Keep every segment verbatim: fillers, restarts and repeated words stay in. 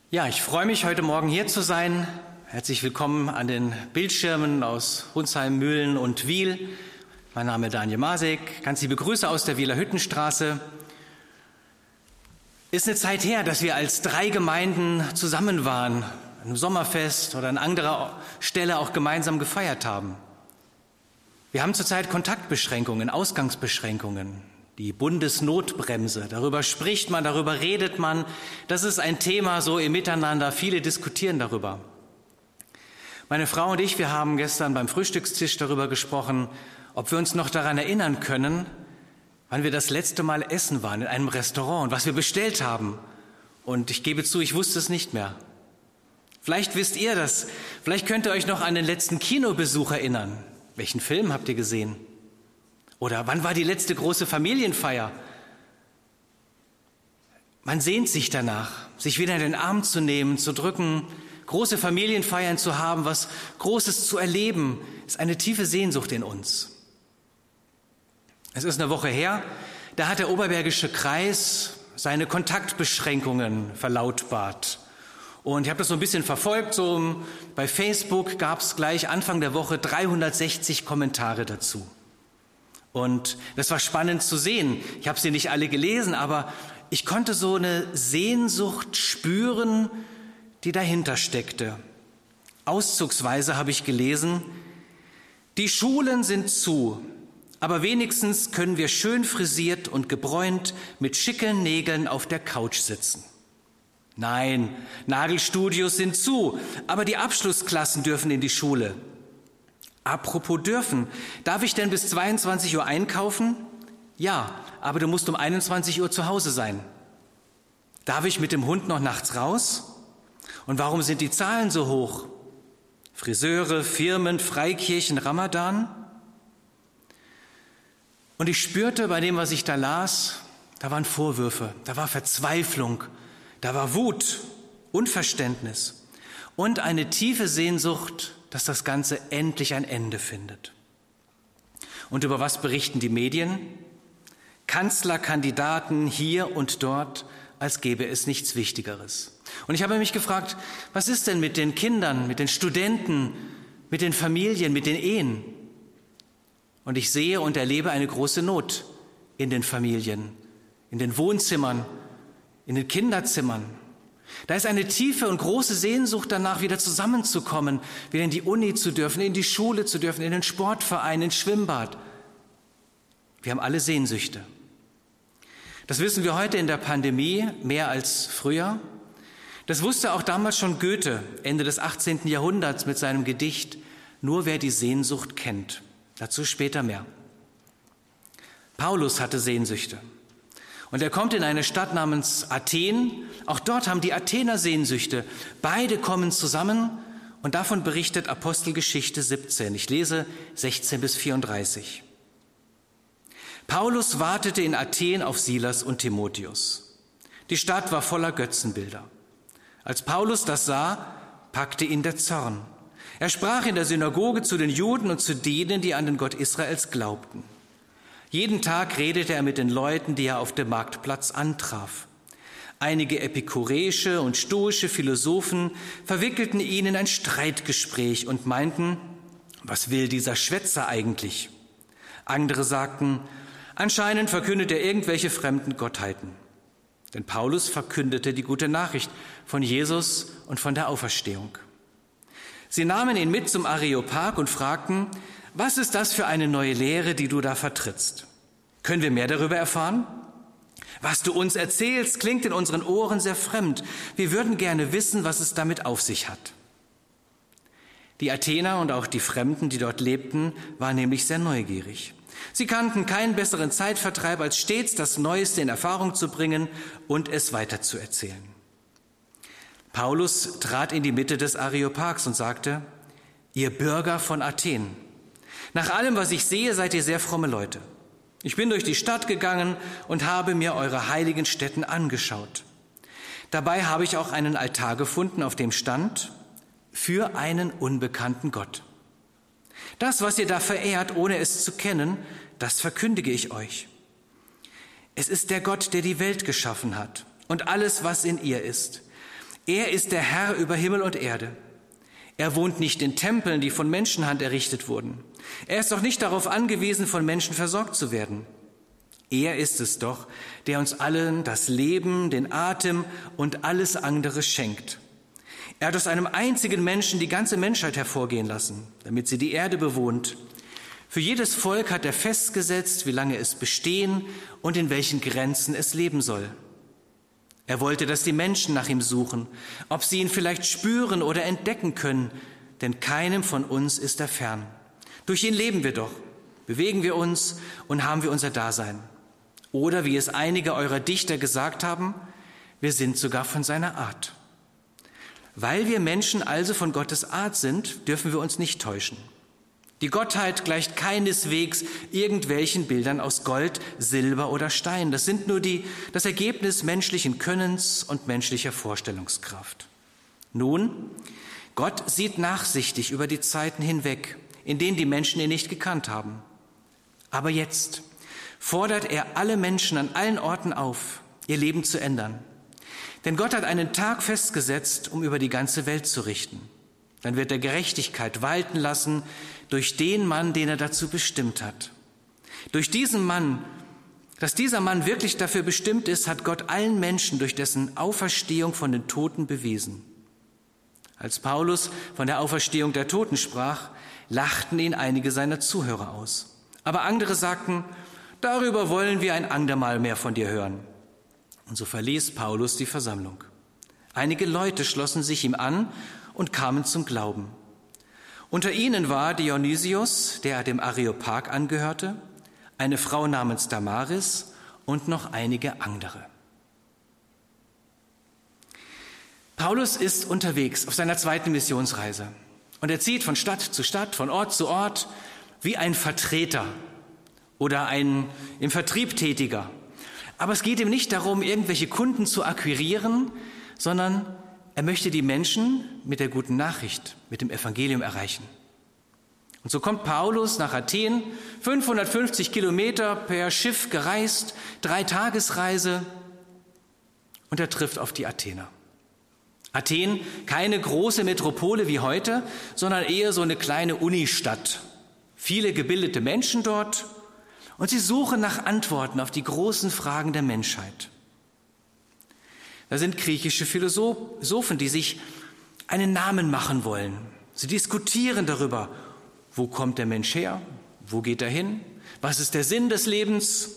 Ja, ich freue mich, heute Morgen hier zu sein. Herzlich willkommen an den Bildschirmen aus Hunsheim, Mühlen und Wiel. Mein Name ist Daniel Masek. Ganz liebe Grüße aus der Wieler Hüttenstraße. Ist eine Zeit her, dass wir als drei Gemeinden zusammen waren, an einem Sommerfest oder an anderer Stelle auch gemeinsam gefeiert haben. Wir haben zurzeit Kontaktbeschränkungen, Ausgangsbeschränkungen. Die Bundesnotbremse, darüber spricht man, darüber redet man. Das ist ein Thema so im Miteinander, viele diskutieren darüber. Meine Frau und ich, wir haben gestern beim Frühstückstisch darüber gesprochen, ob wir uns noch daran erinnern können, wann wir das letzte Mal essen waren in einem Restaurant und was wir bestellt haben. Und ich gebe zu, ich wusste es nicht mehr. Vielleicht wisst ihr das, vielleicht könnt ihr euch noch an den letzten Kinobesuch erinnern. Welchen Film habt ihr gesehen? Oder wann war die letzte große Familienfeier? Man sehnt sich danach, sich wieder in den Arm zu nehmen, zu drücken, große Familienfeiern zu haben, was Großes zu erleben, ist eine tiefe Sehnsucht in uns. Es ist eine Woche her, da hat der Oberbergische Kreis seine Kontaktbeschränkungen verlautbart. Und ich habe das so ein bisschen verfolgt, so bei Facebook gab es gleich Anfang der Woche dreihundertsechzig Kommentare dazu. Und das war spannend zu sehen. Ich habe sie nicht alle gelesen, aber ich konnte so eine Sehnsucht spüren, die dahinter steckte. Auszugsweise habe ich gelesen: Die Schulen sind zu, aber wenigstens können wir schön frisiert und gebräunt mit schicken Nägeln auf der Couch sitzen. Nein, Nagelstudios sind zu, aber die Abschlussklassen dürfen in die Schule. Apropos dürfen, darf ich denn bis zweiundzwanzig Uhr einkaufen? Ja, aber du musst um einundzwanzig Uhr zu Hause sein. Darf ich mit dem Hund noch nachts raus? Und warum sind die Zahlen so hoch? Friseure, Firmen, Freikirchen, Ramadan? Und ich spürte bei dem, was ich da las, da waren Vorwürfe, da war Verzweiflung, da war Wut, Unverständnis und eine tiefe Sehnsucht, dass das Ganze endlich ein Ende findet. Und über was berichten die Medien? Kanzlerkandidaten hier und dort, als gäbe es nichts Wichtigeres. Und ich habe mich gefragt, was ist denn mit den Kindern, mit den Studenten, mit den Familien, mit den Ehen? Und ich sehe und erlebe eine große Not in den Familien, in den Wohnzimmern, in den Kinderzimmern. Da ist eine tiefe und große Sehnsucht danach, wieder zusammenzukommen, wieder in die Uni zu dürfen, in die Schule zu dürfen, in den Sportverein, ins Schwimmbad. Wir haben alle Sehnsüchte. Das wissen wir heute in der Pandemie mehr als früher. Das wusste auch damals schon Goethe, Ende des achtzehnten Jahrhunderts mit seinem Gedicht Nur wer die Sehnsucht kennt. Dazu später mehr. Paulus hatte Sehnsüchte. Und er kommt in eine Stadt namens Athen. Auch dort haben die Athener Sehnsüchte. Beide kommen zusammen und davon berichtet Apostelgeschichte siebzehn. Ich lese sechzehn bis vierunddreißig. Paulus wartete in Athen auf Silas und Timotheus. Die Stadt war voller Götzenbilder. Als Paulus das sah, packte ihn der Zorn. Er sprach in der Synagoge zu den Juden und zu denen, die an den Gott Israels glaubten. Jeden Tag redete er mit den Leuten, die er auf dem Marktplatz antraf. Einige epikureische und stoische Philosophen verwickelten ihn in ein Streitgespräch und meinten, was will dieser Schwätzer eigentlich? Andere sagten, anscheinend verkündet er irgendwelche fremden Gottheiten. Denn Paulus verkündete die gute Nachricht von Jesus und von der Auferstehung. Sie nahmen ihn mit zum Areopag und fragten, was ist das für eine neue Lehre, die du da vertrittst? Können wir mehr darüber erfahren? Was du uns erzählst, klingt in unseren Ohren sehr fremd. Wir würden gerne wissen, was es damit auf sich hat. Die Athener und auch die Fremden, die dort lebten, waren nämlich sehr neugierig. Sie kannten keinen besseren Zeitvertreib, als stets das Neueste in Erfahrung zu bringen und es weiterzuerzählen. Paulus trat in die Mitte des Areopags und sagte, ihr Bürger von Athen, nach allem, was ich sehe, seid ihr sehr fromme Leute. Ich bin durch die Stadt gegangen und habe mir eure heiligen Stätten angeschaut. Dabei habe ich auch einen Altar gefunden, auf dem stand, für einen unbekannten Gott. Das, was ihr da verehrt, ohne es zu kennen, das verkündige ich euch. Es ist der Gott, der die Welt geschaffen hat und alles, was in ihr ist. Er ist der Herr über Himmel und Erde. Er wohnt nicht in Tempeln, die von Menschenhand errichtet wurden. Er ist doch nicht darauf angewiesen, von Menschen versorgt zu werden. Er ist es doch, der uns allen das Leben, den Atem und alles andere schenkt. Er hat aus einem einzigen Menschen die ganze Menschheit hervorgehen lassen, damit sie die Erde bewohnt. Für jedes Volk hat er festgesetzt, wie lange es bestehen und in welchen Grenzen es leben soll. Er wollte, dass die Menschen nach ihm suchen, ob sie ihn vielleicht spüren oder entdecken können, denn keinem von uns ist er fern. Durch ihn leben wir doch, bewegen wir uns und haben wir unser Dasein. Oder wie es einige eurer Dichter gesagt haben, wir sind sogar von seiner Art. Weil wir Menschen also von Gottes Art sind, dürfen wir uns nicht täuschen. Die Gottheit gleicht keineswegs irgendwelchen Bildern aus Gold, Silber oder Stein. Das sind nur die, das Ergebnis menschlichen Könnens und menschlicher Vorstellungskraft. Nun, Gott sieht nachsichtig über die Zeiten hinweg, in denen die Menschen ihn nicht gekannt haben. Aber jetzt fordert er alle Menschen an allen Orten auf, ihr Leben zu ändern. Denn Gott hat einen Tag festgesetzt, um über die ganze Welt zu richten. Dann wird er Gerechtigkeit walten lassen durch den Mann, den er dazu bestimmt hat. Durch diesen Mann, dass dieser Mann wirklich dafür bestimmt ist, hat Gott allen Menschen durch dessen Auferstehung von den Toten bewiesen. Als Paulus von der Auferstehung der Toten sprach, lachten ihn einige seiner Zuhörer aus. Aber andere sagten, darüber wollen wir ein andermal mehr von dir hören. Und so verließ Paulus die Versammlung. Einige Leute schlossen sich ihm an und kamen zum Glauben. Unter ihnen war Dionysius, der dem Areopag angehörte, eine Frau namens Damaris und noch einige andere. Paulus ist unterwegs auf seiner zweiten Missionsreise und er zieht von Stadt zu Stadt, von Ort zu Ort wie ein Vertreter oder ein im Vertrieb Tätiger. Aber es geht ihm nicht darum, irgendwelche Kunden zu akquirieren, sondern er möchte die Menschen mit der guten Nachricht, mit dem Evangelium erreichen. Und so kommt Paulus nach Athen, fünfhundertfünfzig Kilometer per Schiff gereist, drei Tagesreise, und er trifft auf die Athener. Athen, keine große Metropole wie heute, sondern eher so eine kleine Unistadt. Viele gebildete Menschen dort und sie suchen nach Antworten auf die großen Fragen der Menschheit. Da sind griechische Philosophen, die sich einen Namen machen wollen. Sie diskutieren darüber, wo kommt der Mensch her, wo geht er hin, was ist der Sinn des Lebens.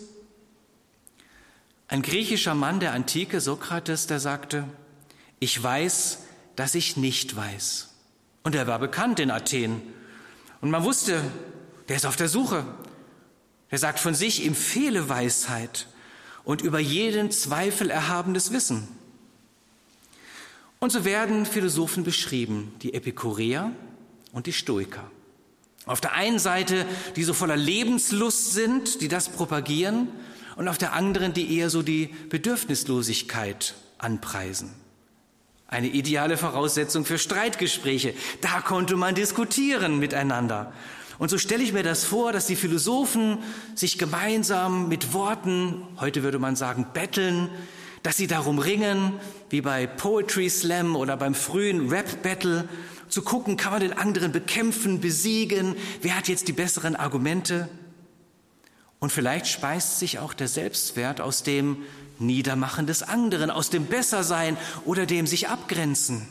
Ein griechischer Mann der Antike, Sokrates, der sagte, ich weiß, dass ich nicht weiß. Und er war bekannt in Athen. Und man wusste, der ist auf der Suche. Er sagt von sich, ihm fehle Weisheit und über jeden Zweifel erhabenes Wissen. Und so werden Philosophen beschrieben, die Epikureer und die Stoiker. Auf der einen Seite, die so voller Lebenslust sind, die das propagieren, und auf der anderen, die eher so die Bedürfnislosigkeit anpreisen. Eine ideale Voraussetzung für Streitgespräche. Da konnte man diskutieren miteinander. Und so stelle ich mir das vor, dass die Philosophen sich gemeinsam mit Worten, heute würde man sagen, betteln, dass sie darum ringen, wie bei Poetry Slam oder beim frühen Rap-Battle, zu gucken, kann man den anderen bekämpfen, besiegen, wer hat jetzt die besseren Argumente? Und vielleicht speist sich auch der Selbstwert aus dem Niedermachen des anderen, aus dem Bessersein oder dem sich abgrenzen.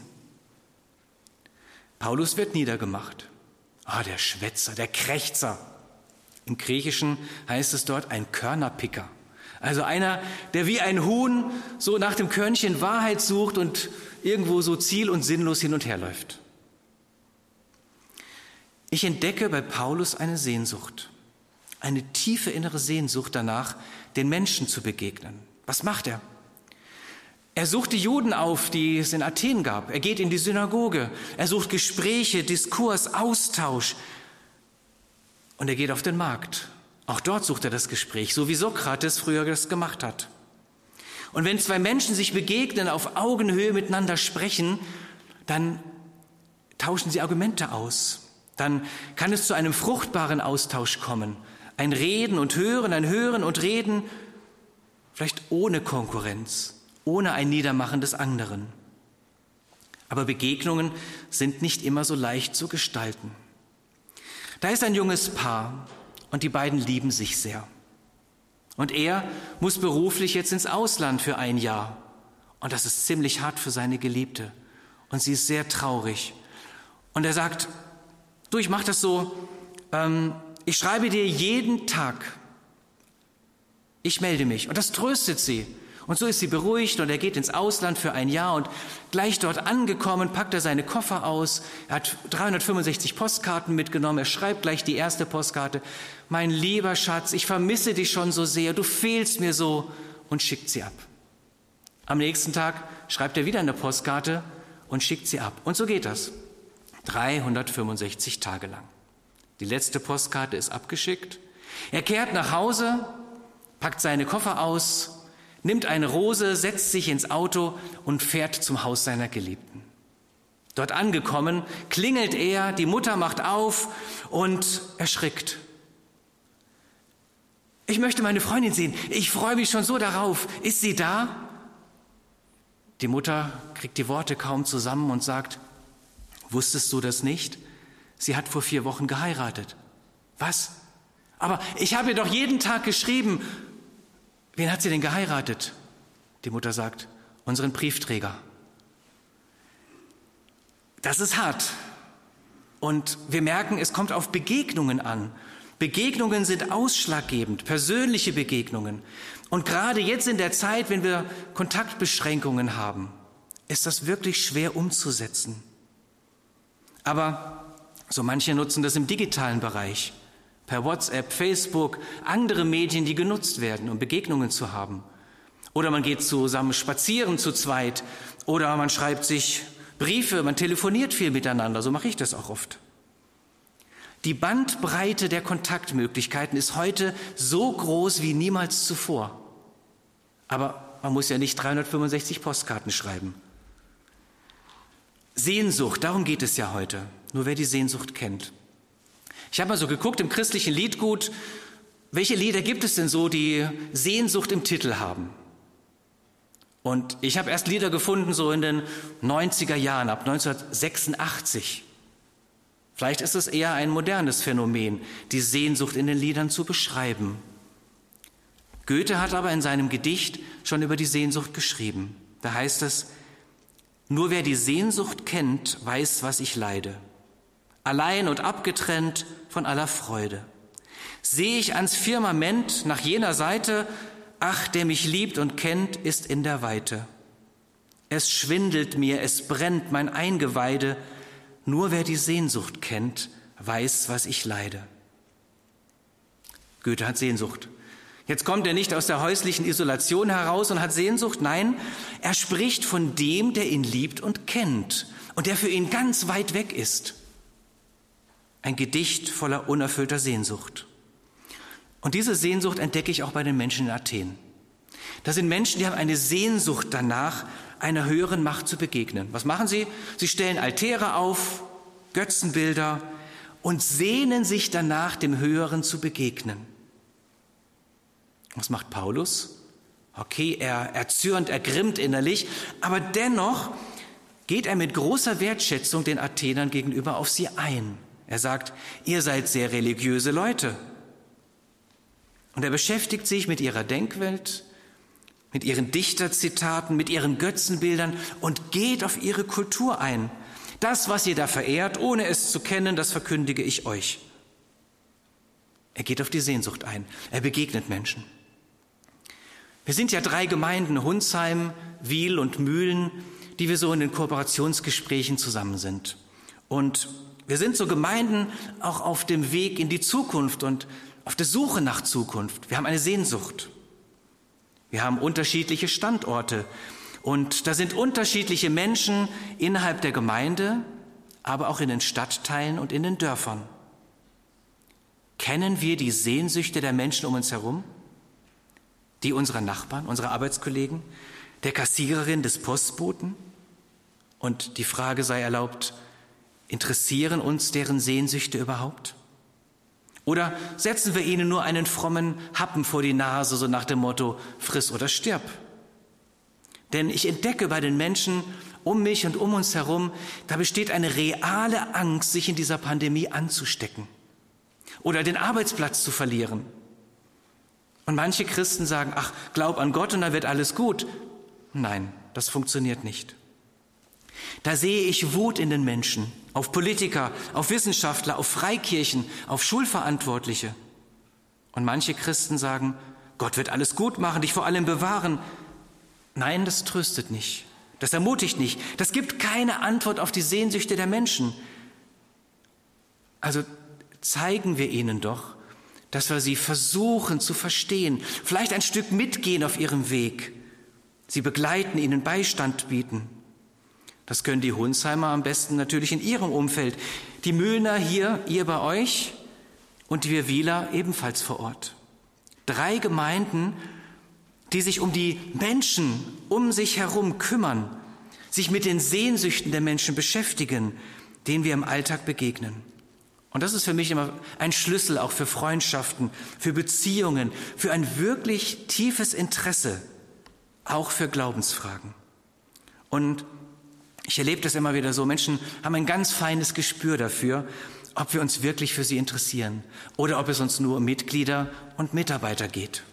Paulus wird niedergemacht. Ah, der Schwätzer, der Krächzer. Im Griechischen heißt es dort ein Körnerpicker. Also einer, der wie ein Huhn so nach dem Körnchen Wahrheit sucht und irgendwo so ziel- und sinnlos hin und her läuft. Ich entdecke bei Paulus eine Sehnsucht, eine tiefe innere Sehnsucht danach, den Menschen zu begegnen. Was macht er? Er sucht die Juden auf, die es in Athen gab. Er geht in die Synagoge. Er sucht Gespräche, Diskurs, Austausch. Und er geht auf den Markt. Auch dort sucht er das Gespräch, so wie Sokrates früher das gemacht hat. Und wenn zwei Menschen sich begegnen, auf Augenhöhe miteinander sprechen, dann tauschen sie Argumente aus. Dann kann es zu einem fruchtbaren Austausch kommen. Ein Reden und Hören, ein Hören und Reden, vielleicht ohne Konkurrenz, ohne ein Niedermachen des anderen. Aber Begegnungen sind nicht immer so leicht zu gestalten. Da ist ein junges Paar und die beiden lieben sich sehr. Und er muss beruflich jetzt ins Ausland für ein Jahr. Und das ist ziemlich hart für seine Geliebte. Und sie ist sehr traurig. Und er sagt, du, ich mache das so, ähm, ich schreibe dir jeden Tag. Ich melde mich. Und das tröstet sie. Und so ist sie beruhigt und er geht ins Ausland für ein Jahr und gleich dort angekommen, packt er seine Koffer aus. Er hat dreihundertfünfundsechzig Postkarten mitgenommen. Er schreibt gleich die erste Postkarte. Mein lieber Schatz, ich vermisse dich schon so sehr. Du fehlst mir so, und schickt sie ab. Am nächsten Tag schreibt er wieder eine Postkarte und schickt sie ab. Und so geht das. dreihundertfünfundsechzig Tage lang. Die letzte Postkarte ist abgeschickt. Er kehrt nach Hause, packt seine Koffer aus, nimmt eine Rose, setzt sich ins Auto und fährt zum Haus seiner Geliebten. Dort angekommen, klingelt er, die Mutter macht auf und erschrickt. Ich möchte meine Freundin sehen, ich freue mich schon so darauf. Ist sie da? Die Mutter kriegt die Worte kaum zusammen und sagt, wusstest du das nicht? Sie hat vor vier Wochen geheiratet. Was? Aber ich habe ihr doch jeden Tag geschrieben. Wen hat sie denn geheiratet? Die Mutter sagt, unseren Briefträger. Das ist hart. Und wir merken, es kommt auf Begegnungen an. Begegnungen sind ausschlaggebend, persönliche Begegnungen. Und gerade jetzt in der Zeit, wenn wir Kontaktbeschränkungen haben, ist das wirklich schwer umzusetzen. Aber so manche nutzen das im digitalen Bereich. Per WhatsApp, Facebook, andere Medien, die genutzt werden, um Begegnungen zu haben. Oder man geht zusammen spazieren zu zweit. Oder man schreibt sich Briefe, man telefoniert viel miteinander. So mache ich das auch oft. Die Bandbreite der Kontaktmöglichkeiten ist heute so groß wie niemals zuvor. Aber man muss ja nicht dreihundertfünfundsechzig Postkarten schreiben. Sehnsucht, darum geht es ja heute. Nur wer die Sehnsucht kennt. Ich habe mal so geguckt im christlichen Liedgut, welche Lieder gibt es denn so, die Sehnsucht im Titel haben? Und ich habe erst Lieder gefunden so in den neunziger Jahren, ab neunzehnhundertsechsundachtzig. Vielleicht ist es eher ein modernes Phänomen, die Sehnsucht in den Liedern zu beschreiben. Goethe hat aber in seinem Gedicht schon über die Sehnsucht geschrieben. Da heißt es, nur wer die Sehnsucht kennt, weiß, was ich leide. Allein und abgetrennt von aller Freude. Sehe ich ans Firmament nach jener Seite, ach, der mich liebt und kennt, ist in der Weite. Es schwindelt mir, es brennt mein Eingeweide, nur wer die Sehnsucht kennt, weiß, was ich leide. Goethe hat Sehnsucht. Jetzt kommt er nicht aus der häuslichen Isolation heraus und hat Sehnsucht, nein, er spricht von dem, der ihn liebt und kennt und der für ihn ganz weit weg ist. Ein Gedicht voller unerfüllter Sehnsucht. Und diese Sehnsucht entdecke ich auch bei den Menschen in Athen. Das sind Menschen, die haben eine Sehnsucht danach, einer höheren Macht zu begegnen. Was machen sie? Sie stellen Altäre auf, Götzenbilder und sehnen sich danach, dem Höheren zu begegnen. Was macht Paulus? Okay, er, er zürnt, er grimmt innerlich, aber dennoch geht er mit großer Wertschätzung den Athenern gegenüber auf sie ein. Er sagt, ihr seid sehr religiöse Leute. Und er beschäftigt sich mit ihrer Denkwelt, mit ihren Dichterzitaten, mit ihren Götzenbildern und geht auf ihre Kultur ein. Das, was ihr da verehrt, ohne es zu kennen, das verkündige ich euch. Er geht auf die Sehnsucht ein. Er begegnet Menschen. Wir sind ja drei Gemeinden, Hunsheim, Wiel und Mühlen, die wir so in den Kooperationsgesprächen zusammen sind. Und wir sind so Gemeinden auch auf dem Weg in die Zukunft und auf der Suche nach Zukunft. Wir haben eine Sehnsucht. Wir haben unterschiedliche Standorte und da sind unterschiedliche Menschen innerhalb der Gemeinde, aber auch in den Stadtteilen und in den Dörfern. Kennen wir die Sehnsüchte der Menschen um uns herum? Die unserer Nachbarn, unserer Arbeitskollegen, der Kassiererin, des Postboten? Und die Frage sei erlaubt, interessieren uns deren Sehnsüchte überhaupt? Oder setzen wir ihnen nur einen frommen Happen vor die Nase, so nach dem Motto, friss oder stirb? Denn ich entdecke bei den Menschen um mich und um uns herum, da besteht eine reale Angst, sich in dieser Pandemie anzustecken oder den Arbeitsplatz zu verlieren. Und manche Christen sagen, ach, glaub an Gott und dann wird alles gut. Nein, das funktioniert nicht. Da sehe ich Wut in den Menschen, auf Politiker, auf Wissenschaftler, auf Freikirchen, auf Schulverantwortliche. Und manche Christen sagen, Gott wird alles gut machen, dich vor allem bewahren. Nein, das tröstet nicht, das ermutigt nicht, das gibt keine Antwort auf die Sehnsüchte der Menschen. Also zeigen wir ihnen doch, dass wir sie versuchen zu verstehen, vielleicht ein Stück mitgehen auf ihrem Weg, sie begleiten, ihnen Beistand bieten. Das können die Hunsheimer am besten natürlich in ihrem Umfeld, die Mühlner hier, ihr bei euch und wir Wieler ebenfalls vor Ort. Drei Gemeinden, die sich um die Menschen um sich herum kümmern, sich mit den Sehnsüchten der Menschen beschäftigen, denen wir im Alltag begegnen. Und das ist für mich immer ein Schlüssel auch für Freundschaften, für Beziehungen, für ein wirklich tiefes Interesse, auch für Glaubensfragen. Und ich erlebe das immer wieder so, Menschen haben ein ganz feines Gespür dafür, ob wir uns wirklich für sie interessieren oder ob es uns nur um Mitglieder und Mitarbeiter geht.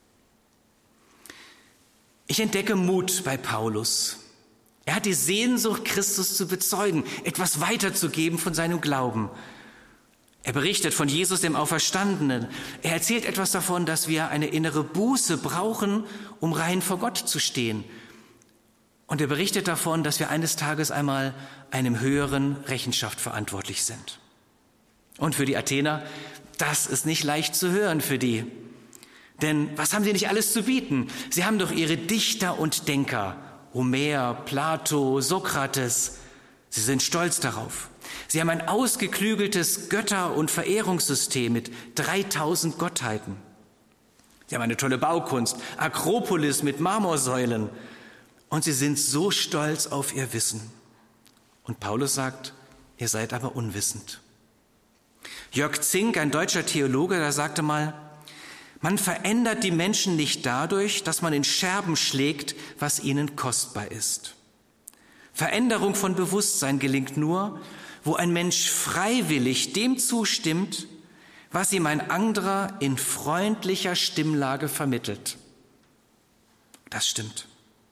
Ich entdecke Mut bei Paulus. Er hat die Sehnsucht, Christus zu bezeugen, etwas weiterzugeben von seinem Glauben. Er berichtet von Jesus, dem Auferstandenen. Er erzählt etwas davon, dass wir eine innere Buße brauchen, um rein vor Gott zu stehen. Und er berichtet davon, dass wir eines Tages einmal einem höheren Rechenschaft verantwortlich sind. Und für die Athener, das ist nicht leicht zu hören für die. Denn was haben sie nicht alles zu bieten? Sie haben doch ihre Dichter und Denker, Homer, Plato, Sokrates. Sie sind stolz darauf. Sie haben ein ausgeklügeltes Götter- und Verehrungssystem mit dreitausend Gottheiten. Sie haben eine tolle Baukunst, Akropolis mit Marmorsäulen. Und sie sind so stolz auf ihr Wissen. Und Paulus sagt, ihr seid aber unwissend. Jörg Zink, ein deutscher Theologe, der sagte mal, man verändert die Menschen nicht dadurch, dass man in Scherben schlägt, was ihnen kostbar ist. Veränderung von Bewusstsein gelingt nur, wo ein Mensch freiwillig dem zustimmt, was ihm ein anderer in freundlicher Stimmlage vermittelt. Das stimmt.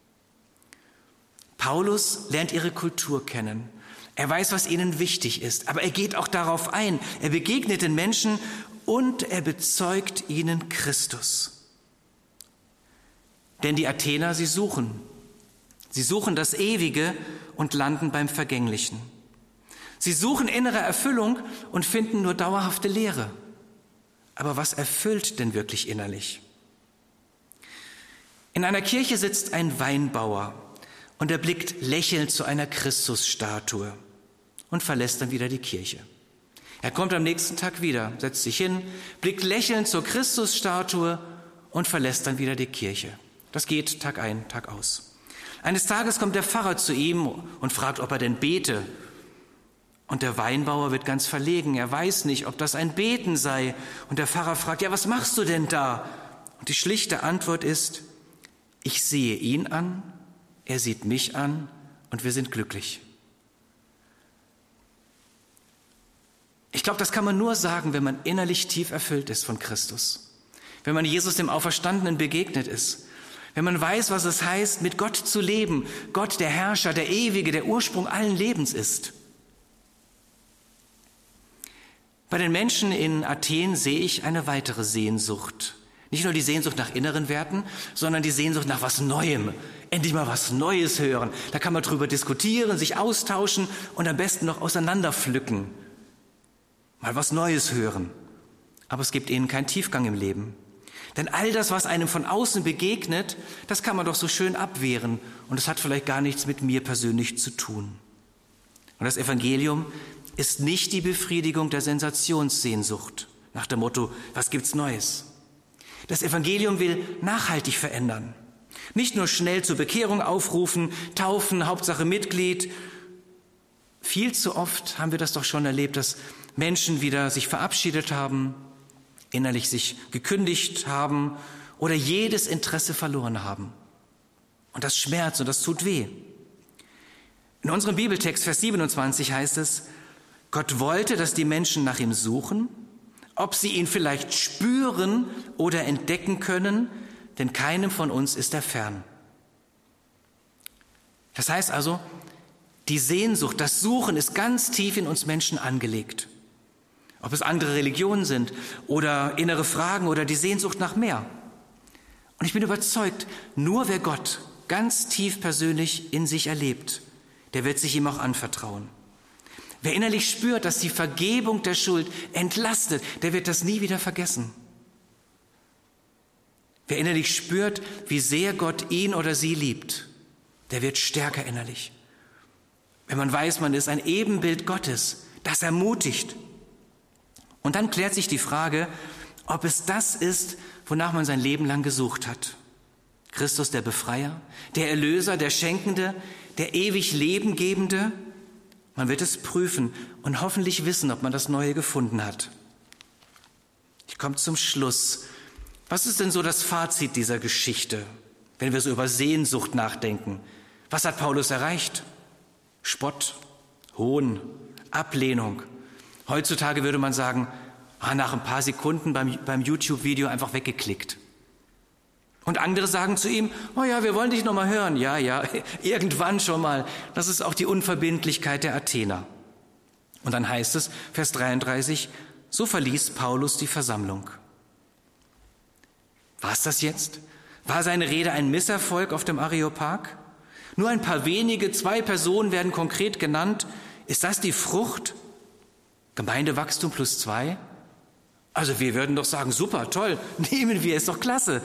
Paulus lernt ihre Kultur kennen. Er weiß, was ihnen wichtig ist, aber er geht auch darauf ein. Er begegnet den Menschen und er bezeugt ihnen Christus. Denn die Athener, sie suchen. Sie suchen das Ewige und landen beim Vergänglichen. Sie suchen innere Erfüllung und finden nur dauerhafte Leere. Aber was erfüllt denn wirklich innerlich? In einer Kirche sitzt ein Weinbauer und er blickt lächelnd zu einer Christusstatue und verlässt dann wieder die Kirche. Er kommt am nächsten Tag wieder, setzt sich hin, blickt lächelnd zur Christusstatue und verlässt dann wieder die Kirche. Das geht Tag ein, Tag aus. Eines Tages kommt der Pfarrer zu ihm und fragt, ob er denn bete. Und der Weinbauer wird ganz verlegen. Er weiß nicht, ob das ein Beten sei. Und der Pfarrer fragt, ja, was machst du denn da? Und die schlichte Antwort ist, ich sehe ihn an, er sieht mich an und wir sind glücklich. Ich glaube, das kann man nur sagen, wenn man innerlich tief erfüllt ist von Christus. Wenn man Jesus dem Auferstandenen begegnet ist. Wenn man weiß, was es heißt, mit Gott zu leben. Gott, der Herrscher, der Ewige, der Ursprung allen Lebens ist. Bei den Menschen in Athen sehe ich eine weitere Sehnsucht. Nicht nur die Sehnsucht nach inneren Werten, sondern die Sehnsucht nach was Neuem. Endlich mal was Neues hören. Da kann man drüber diskutieren, sich austauschen und am besten noch auseinanderpflücken. Mal was Neues hören. Aber es gibt ihnen keinen Tiefgang im Leben. Denn all das, was einem von außen begegnet, das kann man doch so schön abwehren. Und es hat vielleicht gar nichts mit mir persönlich zu tun. Und das Evangelium ist nicht die Befriedigung der Sensationssehnsucht. Nach dem Motto, was gibt's Neues? Das Evangelium will nachhaltig verändern. Nicht nur schnell zur Bekehrung aufrufen, taufen, Hauptsache Mitglied. Viel zu oft haben wir das doch schon erlebt, dass Menschen wieder sich verabschiedet haben, innerlich sich gekündigt haben oder jedes Interesse verloren haben. Und das schmerzt und das tut weh. In unserem Bibeltext, Vers siebenundzwanzig, heißt es, Gott wollte, dass die Menschen nach ihm suchen, ob sie ihn vielleicht spüren oder entdecken können, denn keinem von uns ist er fern. Das heißt also, die Sehnsucht, das Suchen ist ganz tief in uns Menschen angelegt. Ob es andere Religionen sind oder innere Fragen oder die Sehnsucht nach mehr. Und ich bin überzeugt, nur wer Gott ganz tief persönlich in sich erlebt, der wird sich ihm auch anvertrauen. Wer innerlich spürt, dass die Vergebung der Schuld entlastet, der wird das nie wieder vergessen. Wer innerlich spürt, wie sehr Gott ihn oder sie liebt, der wird stärker innerlich. Wenn man weiß, man ist ein Ebenbild Gottes, das ermutigt. Und dann klärt sich die Frage, ob es das ist, wonach man sein Leben lang gesucht hat. Christus der Befreier, der Erlöser, der Schenkende, der ewig Lebengebende. Man wird es prüfen und hoffentlich wissen, ob man das Neue gefunden hat. Ich komme zum Schluss. Was ist denn so das Fazit dieser Geschichte, wenn wir so über Sehnsucht nachdenken? Was hat Paulus erreicht? Spott, Hohn, Ablehnung. Heutzutage würde man sagen, ah, nach ein paar Sekunden beim, beim YouTube-Video einfach weggeklickt. Und andere sagen zu ihm, oh ja, wir wollen dich noch mal hören. Ja, ja, irgendwann schon mal. Das ist auch die Unverbindlichkeit der Athener. Und dann heißt es, Vers dreiunddreißig, so verließ Paulus die Versammlung. War es das jetzt? War seine Rede ein Misserfolg auf dem Areopag? Nur ein paar wenige, zwei Personen werden konkret genannt. Ist das die Frucht? Gemeindewachstum plus zwei? Also wir würden doch sagen, super, toll, nehmen wir, ist doch klasse.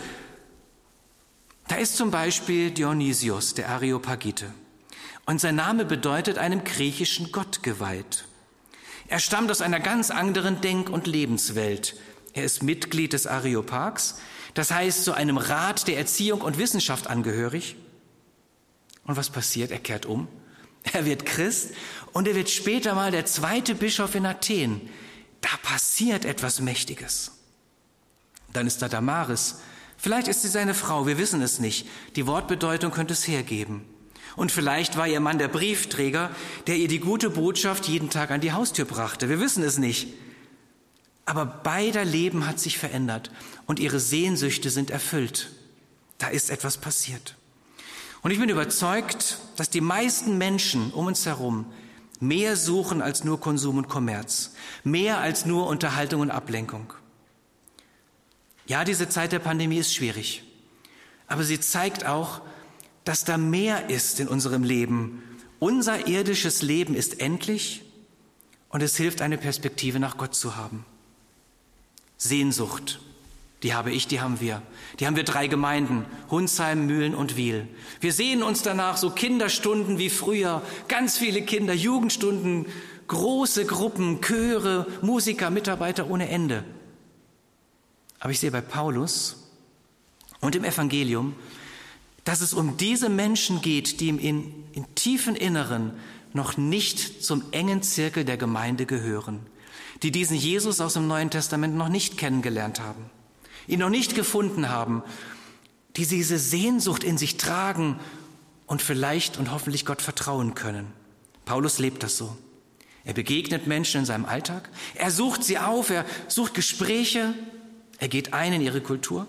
Da ist zum Beispiel Dionysius, der Areopagite. Und sein Name bedeutet einem griechischen Gott geweiht. Er stammt aus einer ganz anderen Denk- und Lebenswelt. Er ist Mitglied des Areopags, das heißt zu einem Rat der Erziehung und Wissenschaft angehörig. Und was passiert? Er kehrt um. Er wird Christ und er wird später mal der zweite Bischof in Athen. Da passiert etwas Mächtiges. Dann ist da Damaris. Vielleicht ist sie seine Frau, wir wissen es nicht. Die Wortbedeutung könnte es hergeben. Und vielleicht war ihr Mann der Briefträger, der ihr die gute Botschaft jeden Tag an die Haustür brachte. Wir wissen es nicht. Aber beider Leben hat sich verändert und ihre Sehnsüchte sind erfüllt. Da ist etwas passiert. Und ich bin überzeugt, dass die meisten Menschen um uns herum mehr suchen als nur Konsum und Kommerz, mehr als nur Unterhaltung und Ablenkung. Ja, diese Zeit der Pandemie ist schwierig, aber sie zeigt auch, dass da mehr ist in unserem Leben. Unser irdisches Leben ist endlich und es hilft, eine Perspektive nach Gott zu haben. Sehnsucht, die habe ich, die haben wir. Die haben wir drei Gemeinden, Hunsheim, Mühlen und Wiel. Wir sehnen uns danach so Kinderstunden wie früher, ganz viele Kinder, Jugendstunden, große Gruppen, Chöre, Musiker, Mitarbeiter ohne Ende. Aber ich sehe bei Paulus und im Evangelium, dass es um diese Menschen geht, die im in, in tiefen Inneren noch nicht zum engen Zirkel der Gemeinde gehören, die diesen Jesus aus dem Neuen Testament noch nicht kennengelernt haben, ihn noch nicht gefunden haben, die diese Sehnsucht in sich tragen und vielleicht und hoffentlich Gott vertrauen können. Paulus lebt das so. Er begegnet Menschen in seinem Alltag, er sucht sie auf, er sucht Gespräche, er geht ein in ihre Kultur.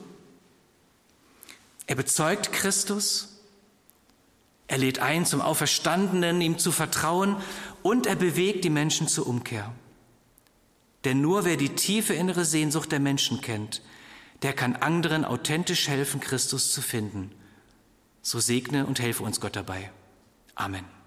Er bezeugt Christus, er lädt ein, zum Auferstandenen ihm zu vertrauen und er bewegt die Menschen zur Umkehr. Denn nur wer die tiefe innere Sehnsucht der Menschen kennt, der kann anderen authentisch helfen, Christus zu finden. So segne und helfe uns Gott dabei. Amen.